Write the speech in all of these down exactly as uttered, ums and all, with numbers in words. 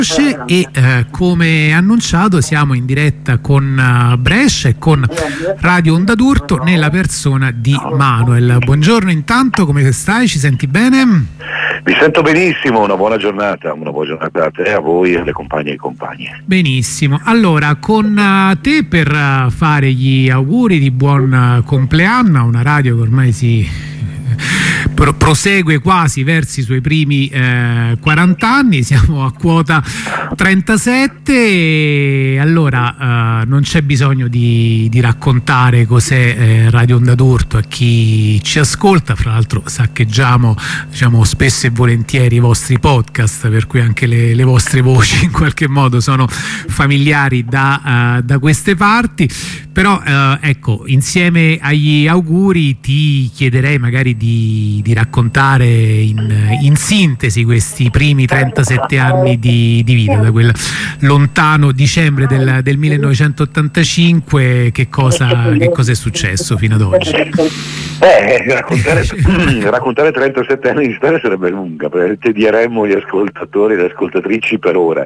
E eh, come annunciato siamo in diretta con uh, Brescia e con Radio Onda d'Urto nella persona di Manuel. Buongiorno intanto, come stai? Ci senti bene? Mi sento benissimo, una buona giornata, una buona giornata a te, a voi e alle compagne e ai compagni. Benissimo, allora con uh, te per uh, fare gli auguri di buon uh, compleanno a una radio che ormai si Pro- prosegue quasi verso i suoi primi eh, quaranta anni, siamo a quota trentasette e allora eh, non c'è bisogno di, di raccontare cos'è eh, Radio Onda d'Urto a chi ci ascolta. Fra l'altro saccheggiamo, diciamo, spesso e volentieri i vostri podcast, per cui anche le, le vostre voci in qualche modo sono familiari da, uh, da queste parti. Però eh, ecco, insieme agli auguri ti chiederei magari di, di raccontare in, in sintesi questi primi trentasette anni di, di vita, da quel lontano dicembre del, del millenovecentottantacinque. Che cosa, che cosa è successo fino ad oggi? Eh, raccontare, raccontare trentasette anni di storia sarebbe lunga, perché tedieremmo gli ascoltatori e le ascoltatrici per ore.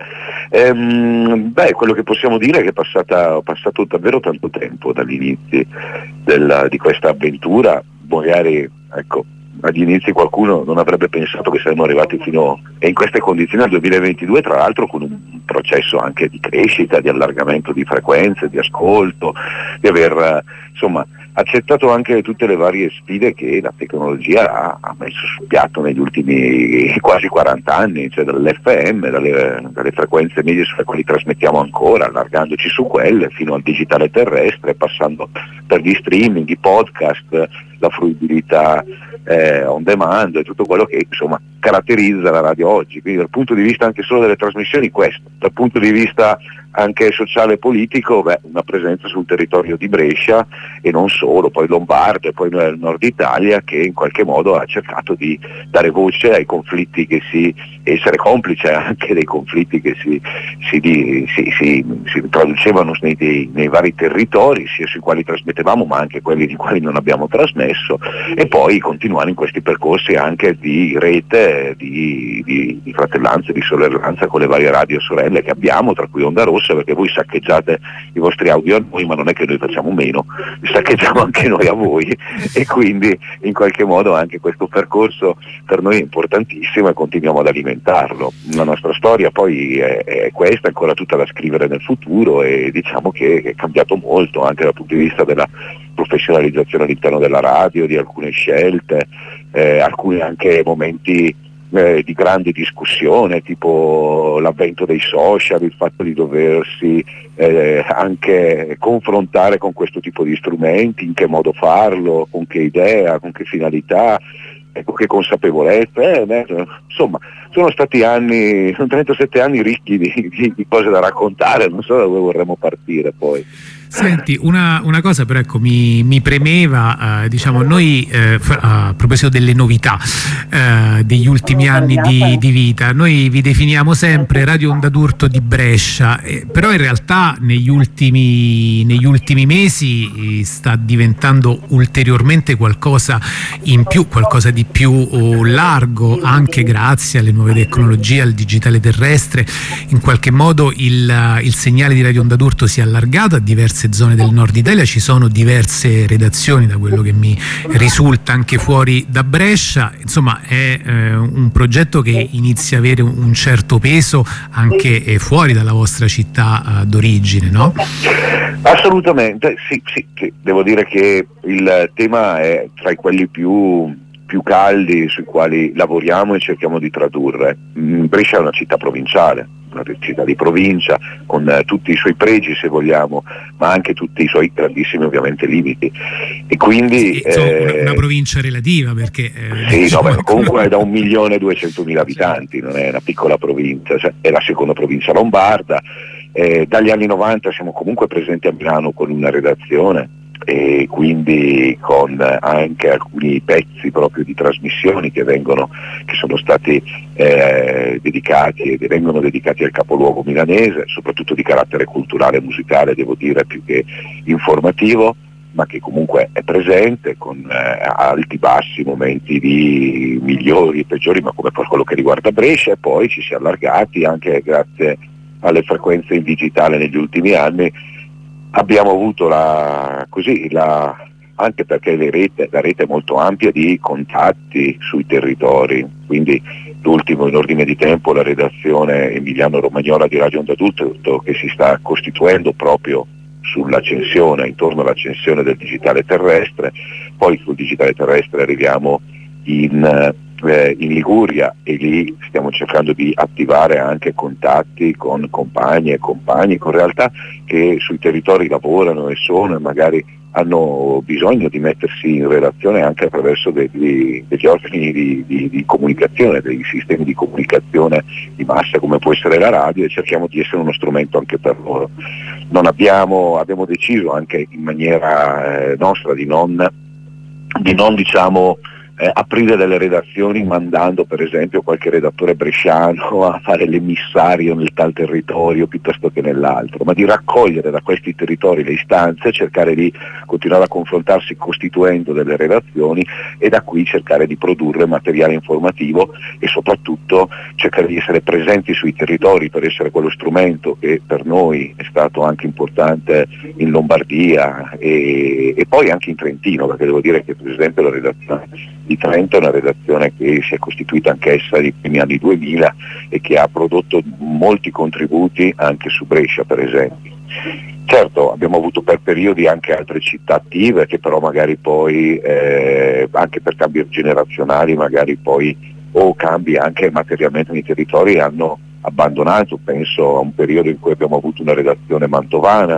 Ehm, beh, quello che possiamo dire è che è passata, passato davvero tanto tempo dagli inizi della, di questa avventura. Magari, ecco, agli inizi qualcuno non avrebbe pensato che saremmo arrivati fino e in queste condizioni al duemilaventidue, tra l'altro con un processo anche di crescita, di allargamento di frequenze, di ascolto, di aver insomma accettato anche tutte le varie sfide che la tecnologia ha, ha messo sul piatto negli ultimi quasi quaranta anni, cioè dall'F M, dalle, dalle frequenze medie sulle quali trasmettiamo ancora, allargandoci su quelle, fino al digitale terrestre, passando per gli streaming, i podcast, la fruibilità eh, on demand e tutto quello che insomma caratterizza la radio oggi. Quindi dal punto di vista anche solo delle trasmissioni questo, dal punto di vista anche sociale e politico, beh, una presenza sul territorio di Brescia e non solo, poi Lombardo e poi nel nord Italia, che in qualche modo ha cercato di dare voce ai conflitti che si, essere complice anche dei conflitti che si, si, di, si, si, si traducevano nei, nei vari territori, sia sui quali trasmettevamo ma anche quelli di quali non abbiamo trasmesso, e poi continuare in questi percorsi anche di rete, di, di, di fratellanza, di sorellanza con le varie radio sorelle che abbiamo, tra cui Onda Rossa, perché voi saccheggiate i vostri audio a noi, ma non è che noi facciamo meno, saccheggiamo anche noi a voi, e quindi in qualche modo anche questo percorso per noi è importantissimo e continuiamo ad alimentarlo. La nostra storia poi è, è questa, è ancora tutta da scrivere nel futuro, e diciamo che è cambiato molto anche dal punto di vista della professionalizzazione all'interno della radio, di alcune scelte, eh, alcuni anche momenti Eh, di grande discussione, tipo l'avvento dei social, il fatto di doversi eh, anche confrontare con questo tipo di strumenti, in che modo farlo, con che idea, con che finalità, ecco, che consapevolezza. Eh, beh, insomma, sono stati anni, sono trentasette anni ricchi di, di, di cose da raccontare, non so da dove vorremmo partire poi. Senti, una, una cosa però ecco mi, mi premeva, eh, diciamo noi eh, a proposito delle novità eh, degli ultimi anni di, di vita, noi vi definiamo sempre Radio Onda d'Urto di Brescia, eh, però in realtà negli ultimi, negli ultimi mesi sta diventando ulteriormente qualcosa in più, qualcosa di più oh, largo, anche grazie alle nuove tecnologie, al digitale terrestre. In qualche modo il, il segnale di Radio Onda d'Urto si è allargato a diverse zone del nord Italia, ci sono diverse redazioni, da quello che mi risulta, anche fuori da Brescia. Insomma è eh, un progetto che inizia a avere un certo peso anche eh, fuori dalla vostra città eh, d'origine, no? Assolutamente, sì, sì, sì, devo dire che il tema è tra i quelli più più caldi sui quali lavoriamo e cerchiamo di tradurre. Brescia è una città provinciale, una città di provincia con eh, tutti i suoi pregi, se vogliamo, ma anche tutti i suoi grandissimi ovviamente limiti, e quindi sì, insomma, eh, una, una provincia relativa, perché eh, sì, diciamo, no, beh, comunque è da un milione e duecentomila abitanti, non è una piccola provincia, cioè è la seconda provincia lombarda. Eh, dagli anni novanta siamo comunque presenti a Milano con una redazione, e quindi con anche alcuni pezzi proprio di trasmissioni che vengono che sono stati eh, dedicati e vengono dedicati al capoluogo milanese, soprattutto di carattere culturale e musicale, devo dire, più che informativo. ma che comunque è presente con eh, alti, bassi, momenti di migliori e peggiori, ma come per quello che riguarda Brescia, e poi ci si è allargati anche grazie alle frequenze in digitale negli ultimi anni. Abbiamo avuto la, così, la, anche perché le rete, la rete è molto ampia di contatti sui territori, quindi l'ultimo in ordine di tempo la redazione emiliano-romagnola di Radio Onda d'Utrecht, che si sta costituendo proprio sull'accensione, intorno all'accensione del digitale terrestre. Poi sul digitale terrestre arriviamo in, eh, in Liguria, e lì stiamo cercando di attivare anche contatti con compagni e compagni, con realtà che sui territori lavorano e sono e magari hanno bisogno di mettersi in relazione anche attraverso degli, degli organi di, di, di comunicazione, dei sistemi di comunicazione di massa come può essere la radio, e cerchiamo di essere uno strumento anche per loro. Non abbiamo, abbiamo deciso anche in maniera eh, nostra di non, di non diciamo Eh, aprire delle redazioni mandando per esempio qualche redattore bresciano a fare l'emissario nel tal territorio piuttosto che nell'altro, ma di raccogliere da questi territori le istanze, cercare di continuare a confrontarsi costituendo delle redazioni, e da qui cercare di produrre materiale informativo e soprattutto cercare di essere presenti sui territori per essere quello strumento che per noi è stato anche importante in Lombardia e, e poi anche in Trentino, perché devo dire che per esempio la redazione di Trento è una redazione che si è costituita anch'essa nei primi anni duemila e che ha prodotto molti contributi anche su Brescia per esempio. Certo, abbiamo avuto per periodi anche altre città attive che però magari poi eh, anche per cambi generazionali magari poi o cambi anche materialmente nei territori hanno abbandonato. Penso a un periodo in cui abbiamo avuto una redazione mantovana,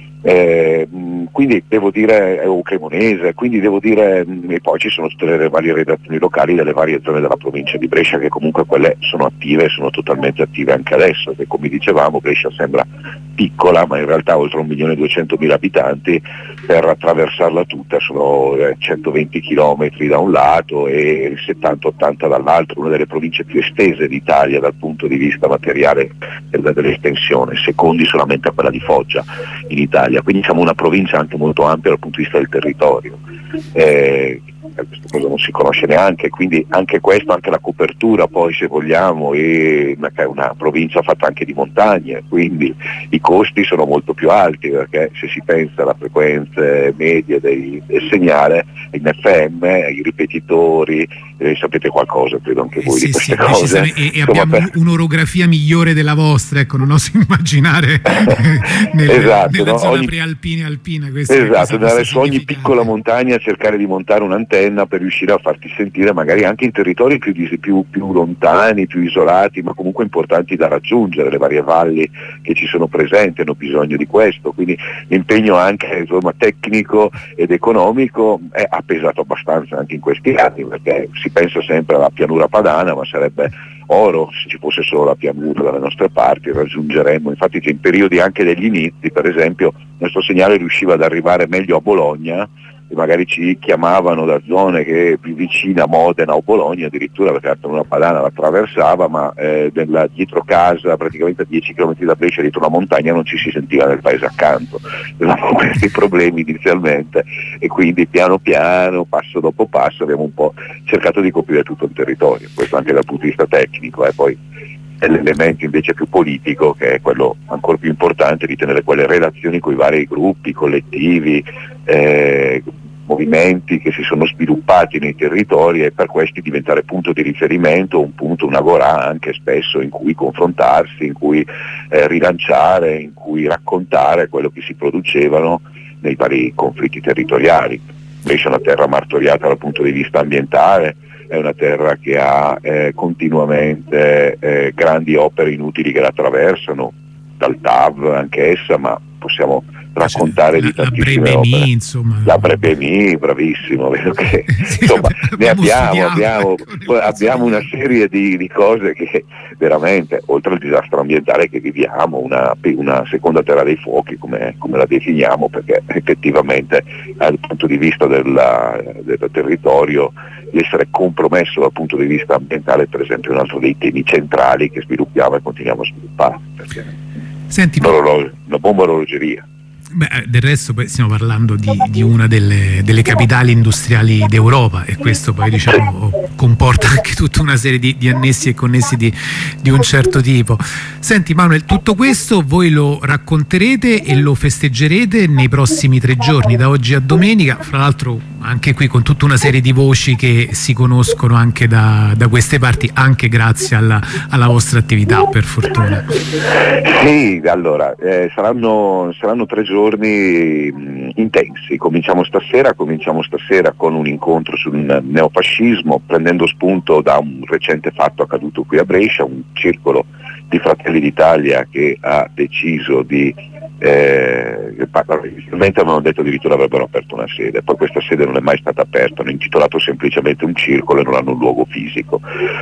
Eh, quindi devo dire è un cremonese, quindi devo dire, e poi ci sono tutte le varie redazioni locali delle varie zone della provincia di Brescia che comunque quelle sono attive e sono totalmente attive anche adesso, che come dicevamo Brescia sembra piccola ma in realtà oltre un milione e duecentomila abitanti, per attraversarla tutta sono centoventi chilometri da un lato e settanta ottanta dall'altro, una delle province più estese d'Italia dal punto di vista materiale dell'estensione, secondi solamente a quella di Foggia in Italia, quindi siamo una provincia anche molto ampia dal punto di vista del territorio. Eh, questa cosa non si conosce neanche, quindi anche questo, anche la copertura poi se vogliamo, è una, una provincia fatta anche di montagne, quindi i costi sono molto più alti, perché se si pensa alle frequenze medie dei, del segnale in F M, i ripetitori, eh, sapete qualcosa credo anche voi eh sì, di queste sì, cose e, e Insomma, abbiamo per... un'orografia migliore della vostra, ecco, non oso immaginare nelle, esatto, nella no? zona ogni... prealpina e alpina esatto, andare su ogni piccola montagna a cercare di montare un'antenna per riuscire a farti sentire magari anche in territori più, più, più lontani, più isolati, ma comunque importanti da raggiungere. Le varie valli che ci sono presenti hanno bisogno di questo, quindi l'impegno anche insomma, tecnico ed economico è, ha pesato abbastanza anche in questi anni, perché si pensa sempre alla pianura padana, ma sarebbe oro se ci fosse solo la pianura dalle nostre parti, raggiungeremmo, infatti in periodi anche degli inizi per esempio il nostro segnale riusciva ad arrivare meglio a Bologna e magari ci chiamavano da zone che più vicine a Modena o Bologna addirittura, perché la una padana la attraversava, ma eh, nella, dietro casa, praticamente a dieci chilometri da Brescia, dietro una montagna, non ci si sentiva nel paese accanto. Avevamo questi problemi inizialmente e quindi piano piano, passo dopo passo, abbiamo un po' cercato di coprire tutto il territorio, questo anche dal punto di vista tecnico. E poi l'elemento invece più politico, che è quello ancora più importante, di tenere quelle relazioni con i vari gruppi, collettivi, eh, movimenti che si sono sviluppati nei territori, e per questi diventare punto di riferimento, un punto, una agorà anche spesso in cui confrontarsi, in cui eh, rilanciare, in cui raccontare quello che si producevano nei vari conflitti territoriali. Brescia è una terra martoriata dal punto di vista ambientale, è una terra che ha eh, continuamente eh, grandi opere inutili che la attraversano, dal T A V anch'essa, ma possiamo raccontare la, di tantissime la opere. Brebemi, insomma. La Brebemi, bravissimo, vedo che sì, insomma ne abbiamo, abbiamo, ecco, abbiamo una serie di, di cose che veramente, oltre al disastro ambientale che viviamo, una, una seconda terra dei fuochi come, come la definiamo, perché effettivamente dal punto di vista della, del territorio, di essere compromesso dal punto di vista ambientale per esempio è un altro dei temi centrali che sviluppiamo e continuiamo a sviluppare, perché Senti, una bomba orologeria. Beh, del resto poi stiamo parlando di, di una delle, delle capitali industriali d'Europa, e questo poi diciamo comporta anche tutta una serie di, di annessi e connessi di, di un certo tipo. Senti Manuel, tutto questo voi lo racconterete e lo festeggerete nei prossimi tre giorni, da oggi a domenica, fra l'altro anche qui con tutta una serie di voci che si conoscono anche da, da queste parti, anche grazie alla, alla vostra attività, per fortuna. Sì, allora eh, saranno, saranno tre giorni mh, intensi. Cominciamo stasera, cominciamo stasera con un incontro sul neofascismo, prendendo spunto da un recente fatto accaduto qui a Brescia, un circolo di Fratelli d'Italia che ha deciso di Eh, inizialmente avevano detto addirittura avrebbero aperto una sede, poi questa sede non è mai stata aperta, hanno intitolato semplicemente un circolo e non hanno un luogo fisico,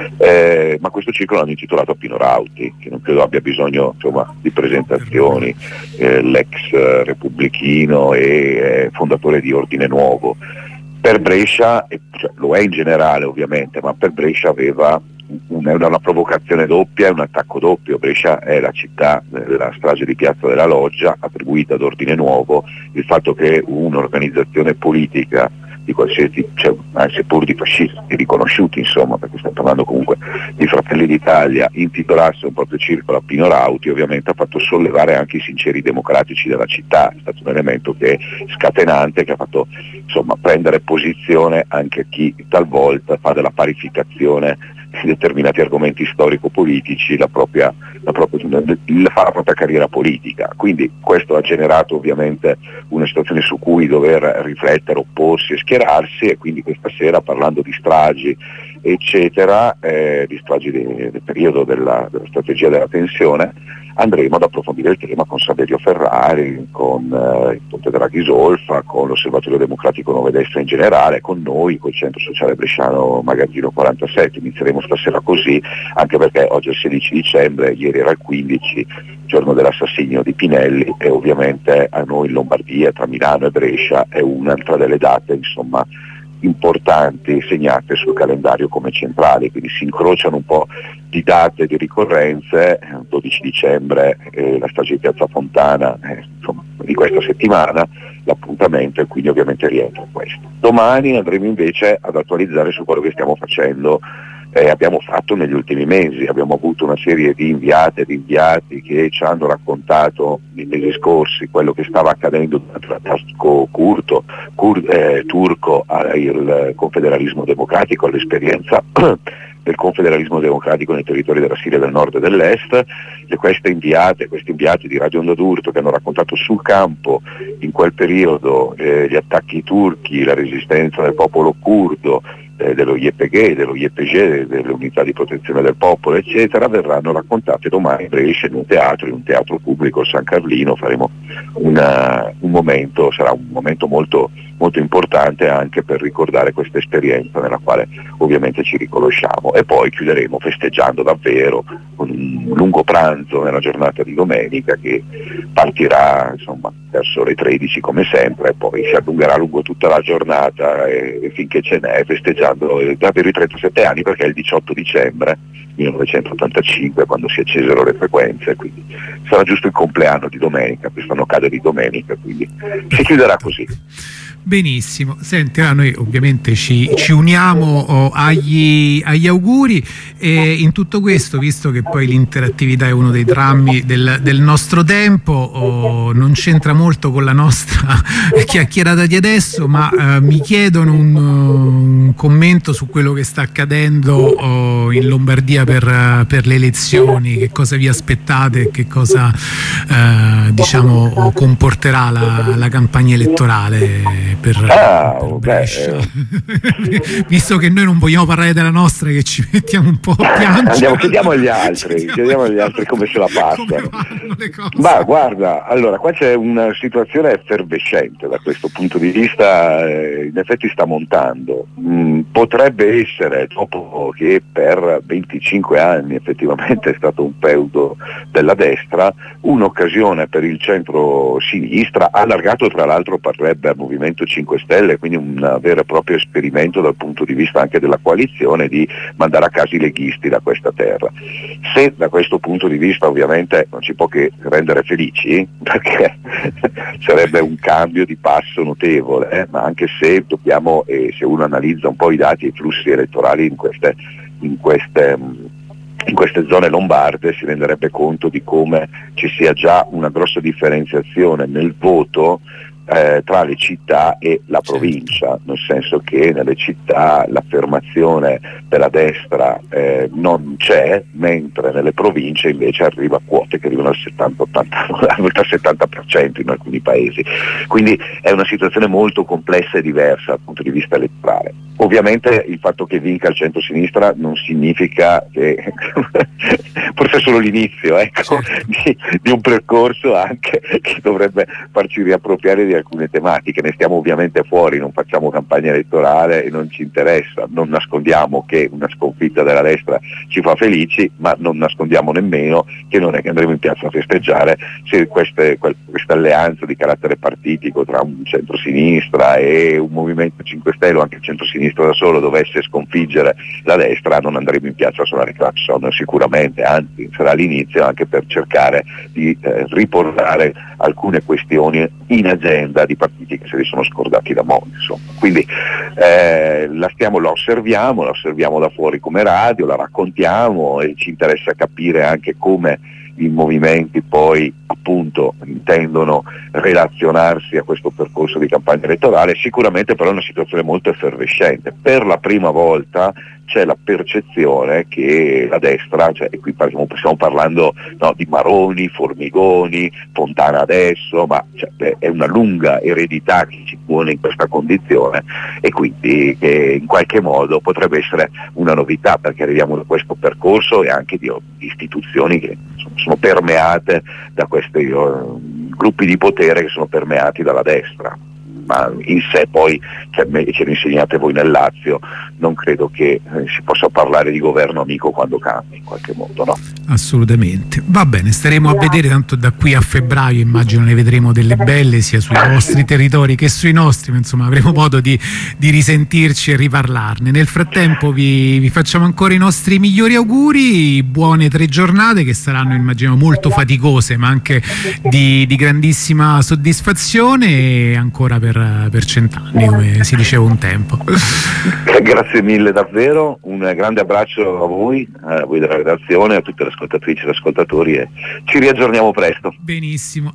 eh, ma questo circolo l'hanno intitolato a Pino Rauti, che non credo abbia bisogno insomma di presentazioni, eh, l'ex eh, repubblichino e eh, fondatore di Ordine Nuovo. Per Brescia, e, cioè, lo è in generale ovviamente, ma per Brescia aveva Una, una provocazione doppia e un attacco doppio. Brescia è la città della strage di Piazza della Loggia, attribuita ad Ordine Nuovo. Il fatto che un'organizzazione politica di qualsiasi, cioè, seppur di fascisti riconosciuti, insomma, perché stiamo parlando comunque di Fratelli d'Italia, intitolasse un proprio circolo a Pino Rauti, ovviamente ha fatto sollevare anche i sinceri democratici della città. È stato un elemento che scatenante, che ha fatto insomma prendere posizione anche chi talvolta fa della parificazione di determinati argomenti storico-politici la propria, la propria, fa la propria carriera politica. Quindi questo ha generato ovviamente una situazione su cui dover riflettere, opporsi e schierarsi, e quindi questa sera, parlando di stragi eccetera, eh, di stragi de, del periodo della, della strategia della tensione, andremo ad approfondire il tema con Saverio Ferrari, con eh, il Ponte della Ghisolfa, con l'Osservatorio Democratico Nuove Destre in generale, con noi, col Centro Sociale Bresciano Magazzino quarantasette. Inizieremo stasera così, anche perché oggi è il sedici dicembre, ieri era il quindici, giorno dell'assassinio di Pinelli, e ovviamente a noi in Lombardia, tra Milano e Brescia, è un'altra delle date insomma importanti segnate sul calendario come centrali, quindi si incrociano un po' di date, di ricorrenze. Dodici dicembre eh, la strage di Piazza Fontana, eh, insomma, di questa settimana l'appuntamento, e quindi ovviamente rientra questo. Domani andremo invece ad attualizzare su quello che stiamo facendo, eh, abbiamo fatto negli ultimi mesi. Abbiamo avuto una serie di inviate e di inviati che ci hanno raccontato nei mesi scorsi quello che stava accadendo durante l'attacco curto, cur, eh, turco al confederalismo democratico, all'esperienza del confederalismo democratico nei territori della Siria del nord e dell'est. E queste inviate, questi inviati di Radio Onda d'Urto, che hanno raccontato sul campo in quel periodo eh, gli attacchi turchi, la resistenza del popolo curdo, eh, dello Y P G, dello Y P G, delle unità di protezione del popolo eccetera, verranno raccontate domani a Brescia in un teatro, in un teatro pubblico, San Carlino. Faremo una, un momento, sarà un momento molto molto importante anche per ricordare questa esperienza nella quale ovviamente ci riconosciamo, e poi chiuderemo festeggiando davvero con un lungo pranzo nella giornata di domenica, che partirà insomma verso le tredici come sempre, e poi si allungherà lungo tutta la giornata e, e finché ce n'è, festeggiando eh, davvero i trentasette anni, perché è il diciotto dicembre millenovecentottantacinque quando si accesero le frequenze, quindi sarà giusto il compleanno di domenica, quest'anno cade di domenica, quindi si chiuderà così. Benissimo, senti, ah, noi ovviamente ci, ci uniamo oh, agli, agli auguri, e in tutto questo, visto che poi l'interattività è uno dei drammi del, del nostro tempo, oh, non c'entra molto con la nostra chiacchierata di adesso, ma eh, mi chiedono un, un commento su quello che sta accadendo oh, in Lombardia per, per le elezioni. Che cosa vi aspettate, che cosa eh, diciamo comporterà la, la campagna elettorale per, ah, per Brescia, eh. Visto che noi non vogliamo parlare della nostra, che ci mettiamo un po' a piangere. Andiamo, chiediamo agli altri, chiediamo agli altri come se la passano. Ma guarda, allora qua c'è una situazione effervescente da questo punto di vista, eh, in effetti sta montando. Mm, potrebbe essere, dopo che per venticinque anni effettivamente è stato un feudo della destra, un'occasione per il centro-sinistra, allargato tra l'altro parrebbe al movimento Movimento cinque Stelle, quindi un vero e proprio esperimento dal punto di vista anche della coalizione di mandare a casa i leghisti da questa terra. Se da questo punto di vista ovviamente non ci può che rendere felici, perché sarebbe un cambio di passo notevole, eh? Ma anche se dobbiamo, e se uno analizza un po' i dati e i flussi elettorali in queste, in queste in queste zone lombarde, si renderebbe conto di come ci sia già una grossa differenziazione nel voto eh, tra le città e la provincia, nel senso che nelle città l'affermazione della destra eh, non c'è, mentre nelle province invece arriva a quote che arrivano al settanta ottanta, al settanta per cento in alcuni paesi. Quindi è una situazione molto complessa e diversa dal punto di vista elettorale. Ovviamente il fatto che vinca il centro-sinistra non significa che forse è solo l'inizio, ecco, di, di un percorso anche che dovrebbe farci riappropriare di alcune tematiche. Ne stiamo ovviamente fuori, non facciamo campagna elettorale e non ci interessa, non nascondiamo che una sconfitta della destra ci fa felici, ma non nascondiamo nemmeno che non è che andremo in piazza a festeggiare se queste, questa alleanza di carattere partitico tra un centro-sinistra e un Movimento cinque Stelle o anche il centro-sinistra da solo dovesse sconfiggere la destra. Non andremo in piazza a suonare clacson sicuramente, anzi sarà l'inizio anche per cercare di eh, riportare alcune questioni in agenda di partiti che se li sono scordati da mo', insomma. Quindi eh, la stiamo, la osserviamo, la osserviamo da fuori come radio, la raccontiamo e ci interessa capire anche come i movimenti poi appunto intendono relazionarsi a questo percorso di campagna elettorale. Sicuramente però è una situazione molto effervescente. Per la prima volta c'è la percezione che la destra, cioè, e qui stiamo, stiamo parlando no, di Maroni, Formigoni, Fontana adesso, ma cioè, è una lunga eredità che ci pone in questa condizione, e quindi che in qualche modo potrebbe essere una novità, perché arriviamo da questo percorso e anche di, di istituzioni che sono, sono permeate da questi uh, gruppi di potere che sono permeati dalla destra. Ma in sé poi, cioè, ce lo insegnate voi nel Lazio, non credo che eh, si possa parlare di governo amico quando cambia in qualche modo, no? Assolutamente. Va bene, staremo a vedere, tanto da qui a febbraio immagino ne vedremo delle belle sia sui vostri territori che sui nostri, ma insomma avremo modo di, di risentirci e riparlarne. Nel frattempo vi, vi facciamo ancora i nostri migliori auguri, buone tre giornate che saranno immagino molto faticose ma anche di, di grandissima soddisfazione, e ancora per per cent'anni, come si diceva un tempo. Grazie mille davvero, un grande abbraccio a voi, a voi della redazione, a tutte le ascoltatrici e gli ascoltatori, e ci riaggiorniamo presto. Benissimo.